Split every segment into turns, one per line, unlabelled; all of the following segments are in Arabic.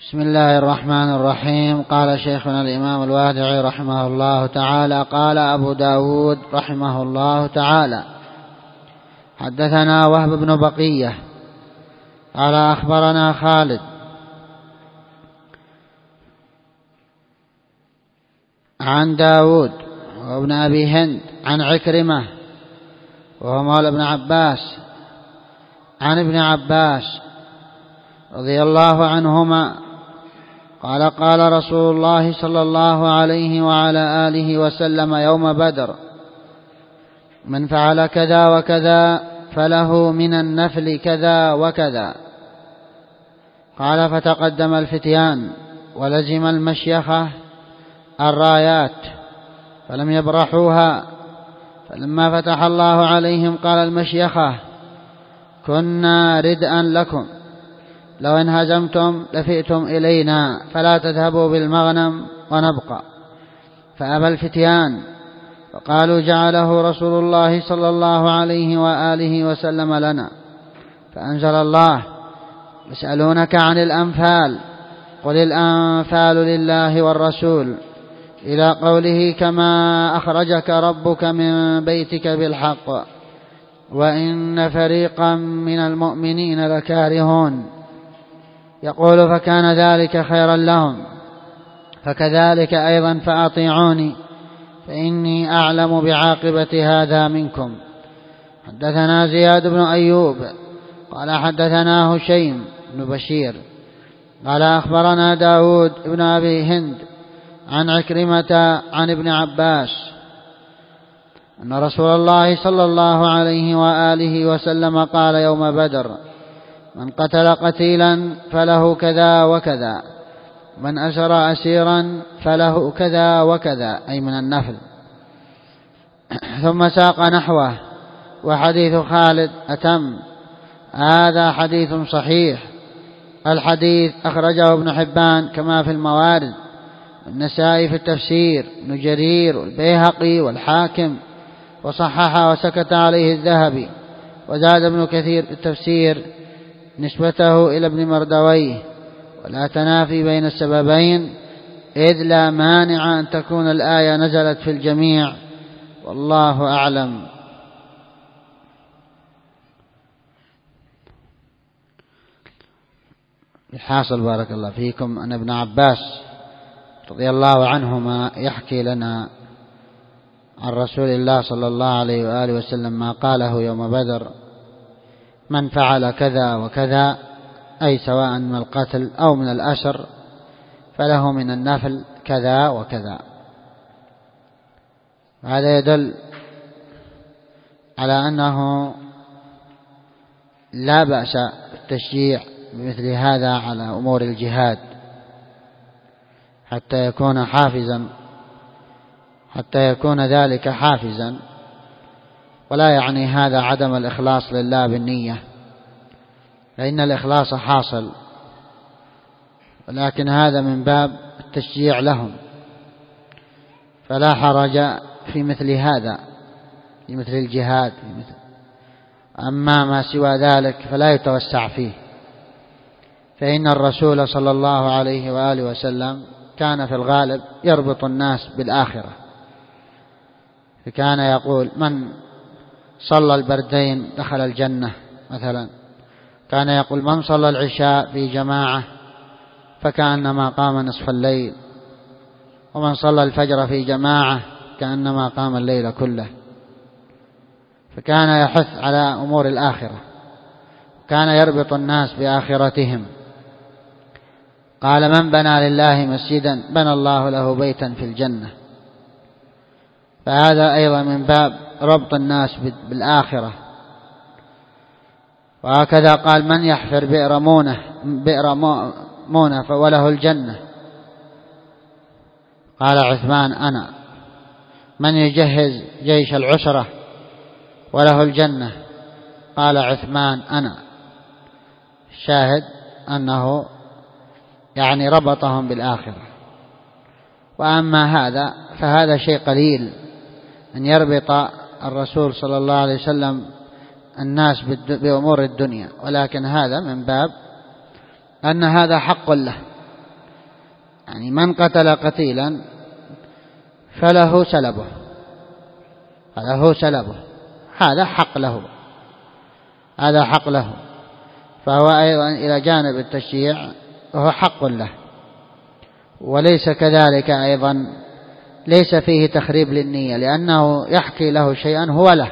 بسم الله الرحمن الرحيم. قال شيخنا الإمام الوادعي رحمه الله تعالى: قال أبو داود رحمه الله تعالى: حدثنا وهب بن بقية قال أخبرنا خالد عن داود وابن أبي هند عن عكرمة وهو مولى ابن عباس عن ابن عباس رضي الله عنهما قال: قال رسول الله صلى الله عليه وعلى آله وسلم يوم بدر: من فعل كذا وكذا فله من النفل كذا وكذا. قال: فتقدم الفتيان ولزم المشيخة الرايات فلم يبرحوها، فلما فتح الله عليهم قال المشيخة: كنا ردءا لكم، لو إن هزمتم لفئتم إلينا فلا تذهبوا بالمغنم ونبقى. فأبى الفتيان فقالوا: جعله رسول الله صلى الله عليه وآله وسلم لنا. فأنزل الله: يسألونك عن الأنفال قل الأنفال لله والرسول، إلى قوله: كما أخرجك ربك من بيتك بالحق وإن فريقا من المؤمنين لكارهون. يقول: فكان ذلك خيرا لهم، فكذلك أيضا فأطيعوني فإني أعلم بعاقبة هذا منكم. حدثنا زياد بن أيوب قال حدثنا هشيم بن بشير قال أخبرنا داود بن أبي هند عن عكرمة عن ابن عباس أن رسول الله صلى الله عليه وآله وسلم قال يوم بدر: من قتل قتيلا فله كذا وكذا، من أسر أسيرا فله كذا وكذا، أي من النفل. ثم ساق نحوه. وحديث خالد أتم. هذا حديث صحيح. الحديث أخرجه ابن حبان كما في الموارد، النسائي في التفسير، ابن جرير والبيهقي والحاكم، وصحح وسكت عليه الذهبي. وزاد ابن كثير في التفسير نسبته إلى ابن مردويه: ولا تنافي بين السببين، إذ لا مانع أن تكون الآية نزلت في الجميع، والله أعلم. الحاصل بارك الله فيكم أن ابن عباس رضي الله عنهما يحكي لنا عن رسول الله صلى الله عليه وآله وسلم ما قاله يوم بدر: من فعل كذا وكذا، أي سواء من القتل أو من الأسر، فله من النفل كذا وكذا. هذا يدل على أنه لا بأس بالتشجيع بمثل هذا على أمور الجهاد حتى يكون ذلك حافزا. ولا يعني هذا عدم الإخلاص لله بالنية، فإن الإخلاص حاصل، ولكن هذا من باب التشجيع لهم، فلا حرج في مثل هذا، في مثل الجهاد. أما ما سوى ذلك فلا يتوسع فيه، فإن الرسول صلى الله عليه وآله وسلم كان في الغالب يربط الناس بالآخرة، فكان يقول: من صلى البردين دخل الجنة مثلا. كان يقول: من صلى العشاء في جماعة فكأنما قام نصف الليل، ومن صلى الفجر في جماعة كأنما قام الليل كله. فكان يحث على أمور الآخرة، كان يربط الناس بآخرتهم. قال: من بنى لله مسجدا بنى الله له بيتا في الجنة. فهذا أيضا من باب ربط الناس بالآخرة. وهكذا قال: من يحفر بئر مونة وله الجنة، قال عثمان: أنا. من يجهز جيش العسرة وله الجنة، قال عثمان: أنا. الشاهد أنه يعني ربطهم بالآخرة. وأما هذا فهذا شيء قليل، أن يربط الرسول صلى الله عليه وسلم الناس بأمور الدنيا، ولكن هذا من باب أن هذا حق له، يعني من قتل قتيلا فله سلبه، هذا حق له، فهو أيضا إلى جانب التشريع وهو حق له. وليس كذلك أيضا ليس فيه تخريب للنية، لأنه يحكي له شيئا هو له،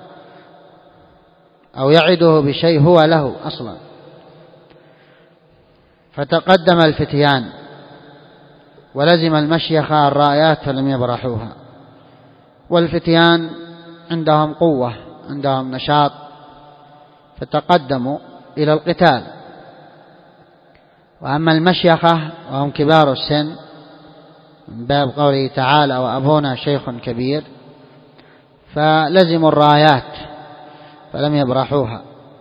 أو يعده بشيء هو له أصلا. فتقدم الفتيان ولزم المشيخة الرايات فلم يبرحوها، والفتيان عندهم قوة، عندهم نشاط، فتقدموا إلى القتال. وأما المشيخة وهم كبار السن من باب قوله تعالى وأبونا شيخ كبير، فلزموا الرايات فلم يبرحوها،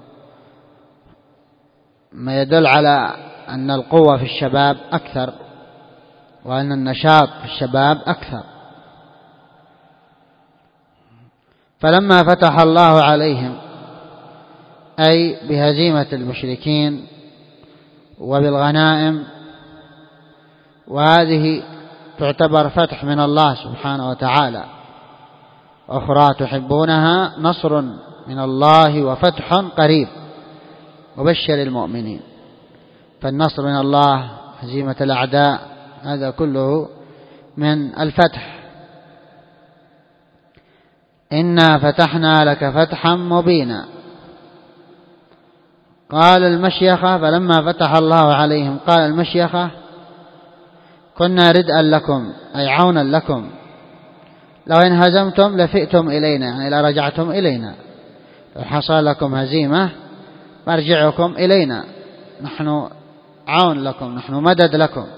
ما يدل على أن القوة في الشباب أكثر، وأن النشاط في الشباب أكثر. فلما فتح الله عليهم، أي بهزيمة المشركين وبالغنائم، وهذه تعتبر فتح من الله سبحانه وتعالى. أخرى تحبونها نصر من الله وفتح قريب وبشر المؤمنين. فالنصر من الله، هزيمة الأعداء، هذا كله من الفتح. إنا فتحنا لك فتحا مبينا. قال المشيخة فلما فتح الله عليهم، قال المشيخة كنا ردءا لكم، أي عونا لكم، لو إن هزمتم لفئتم إلينا، يعني لرجعتم إلينا، لو حصل لكم هزيمة مرجعكم إلينا، نحن عون لكم، نحن مدد لكم.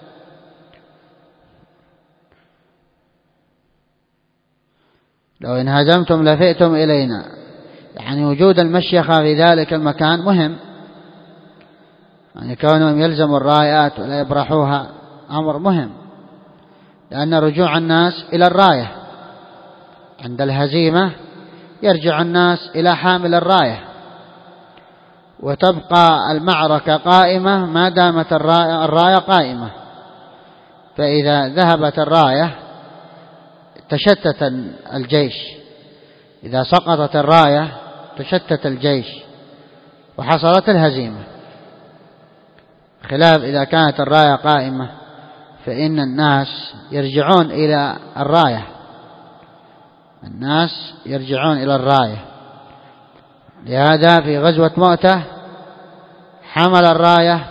لو إن هزمتم لفئتم إلينا، يعني وجود المشيخة في ذلك المكان مهم، يعني كونهم يلزموا الرايات ولا يبرحوها أمر مهم، لأن رجوع الناس إلى الراية عند الهزيمة يرجع الناس إلى حامل الراية، وتبقى المعركة قائمة ما دامت الراية قائمة. فإذا ذهبت الراية تشتت الجيش، إذا سقطت الراية تشتت الجيش وحصلت الهزيمة، خلاف إذا كانت الراية قائمة فإن الناس يرجعون إلى الراية، الناس يرجعون إلى الراية. لهذا في غزوة مؤتة حمل الراية،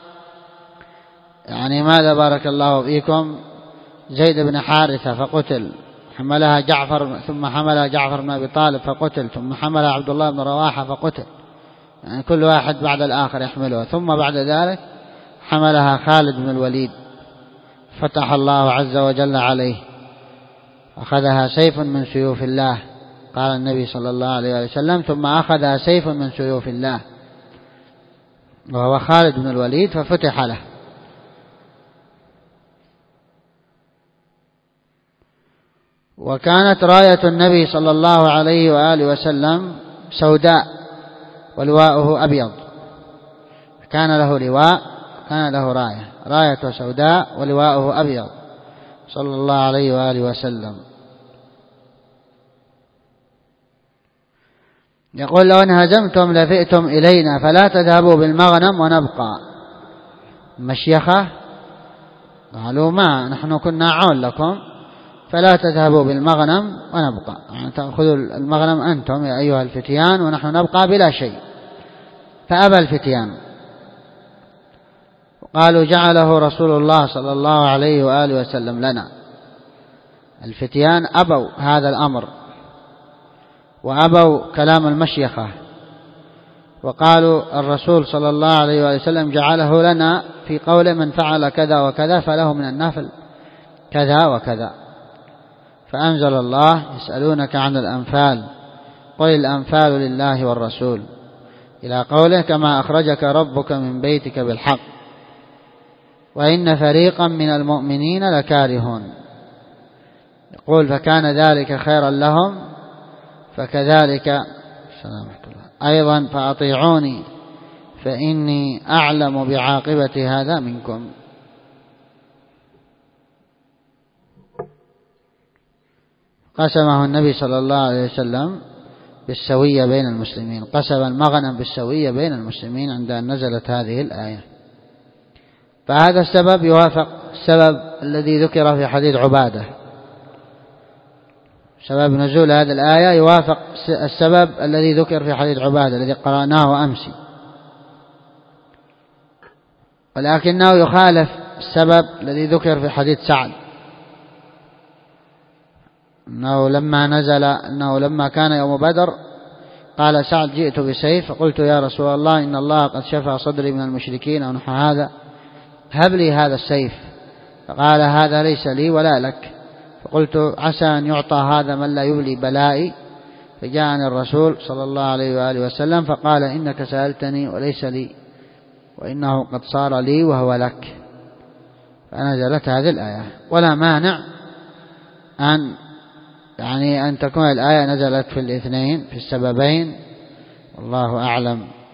يعني ماذا بارك الله فيكم، زيد بن حارثة فقتل، حملها جعفر، ثم حملها جعفر بن أبي طالب فقتل، ثم حملها عبد الله بن رواحة فقتل، يعني كل واحد بعد الآخر يحملها. ثم بعد ذلك حملها خالد بن الوليد، فتح الله عز وجل عليه، أخذها سيف من سيوف الله، قال النبي صلى الله عليه وسلم ثم أخذها سيف من سيوف الله، وهو خالد بن الوليد، ففتح له. وكانت راية النبي صلى الله عليه وآله وسلم سوداء ولواءه أبيض، كان له لواء، كان له راية سوداء ولواءه أبيض صلى الله عليه وآله وسلم. يقول لو ان هزمتم لفئتم إلينا فلا تذهبوا بالمغنم ونبقى. مشيخة قالوا ما نحن كنا عون لكم، فلا تذهبوا بالمغنم ونبقى، يعني تأخذوا المغنم أنتم يا أيها الفتيان ونحن نبقى بلا شيء. فأبى الفتيان، قالوا جعله رسول الله صلى الله عليه وآله وسلم لنا. الفتيان أبوا هذا الأمر وأبوا كلام المشيخة، وقالوا الرسول صلى الله عليه وآله وسلم جعله لنا في قوله من فعل كذا وكذا فله من النفل كذا وكذا. فأنزل الله يسألونك عن الأنفال قل الأنفال لله والرسول، إلى قوله كما أخرجك ربك من بيتك بالحق وإن فريقا من المؤمنين لكارهون. يقول فكان ذلك خيرا لهم، فكذلك أيضا فأطيعوني فإني أعلم بعاقبة هذا منكم. قسمه النبي صلى الله عليه وسلم بالسوية بين المسلمين، قسم المغنم بالسوية بين المسلمين عند أن نزلت هذه الآية. فهذا السبب يوافق السبب الذي ذكر في حديث عبادة، سبب نزول هذه الآية يوافق السبب الذي ذكر في حديث عبادة الذي قرأناه أمس، ولكنه يخالف السبب الذي ذكر في حديث سعد، أنه لما كان يوم بدر قال سعد: جئت بسيف فقلت يا رسول الله إن الله قد شفى صدري من المشركين أو نحو هذا، هب لي هذا السيف. فقال: هذا ليس لي ولا لك. فقلت: عسى أن يعطى هذا من لا يبلي بلائي. فجاءني الرسول صلى الله عليه وآله وسلم فقال: إنك سألتني وليس لي، وإنه قد صار لي وهو لك. فنزلت هذه الآية. ولا مانع أن تكون الآية نزلت في الاثنين، في السببين، والله أعلم.